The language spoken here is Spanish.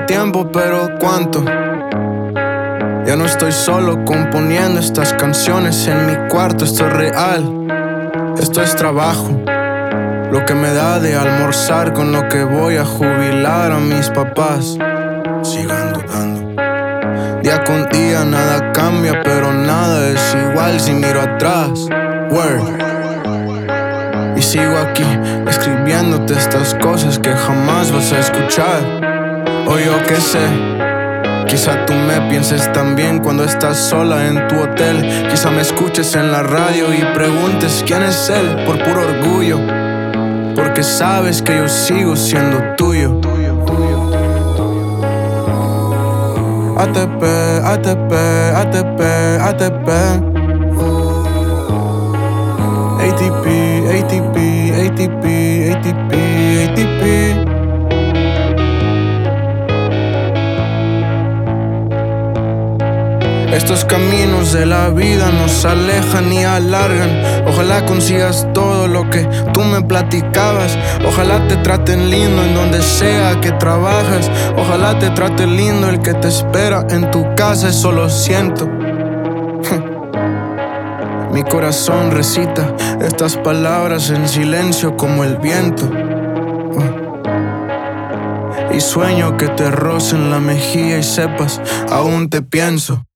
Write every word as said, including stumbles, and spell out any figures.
tiempo, pero ¿cuánto? Ya no estoy solo componiendo estas canciones en mi cuarto, esto es real. Esto es trabajo, lo que me da de almorzar, con lo que voy a jubilar a mis papás. Sigan dudando. Día con día nada cambia, pero nada es igual si miro atrás. Word. Y sigo aquí, escribiéndote estas cosas que jamás vas a escuchar. O yo qué sé, quizá tú me pienses también cuando estás sola en tu hotel. Quizá me escuches en la radio y preguntes quién es él, por puro orgullo, porque sabes que yo sigo siendo tuyo. A T P, A T P, A T P, A T P, A T P, A T P, A T P, A T P, A T P. Estos caminos de la vida nos alejan y alargan. Ojalá consigas todo lo que tú me platicabas. Ojalá te traten lindo en donde sea que trabajas. Ojalá te trate lindo el que te espera en tu casa. Eso lo siento. Mi corazón recita estas palabras en silencio como el viento. Y sueño que te rocen la mejilla y sepas, aún te pienso.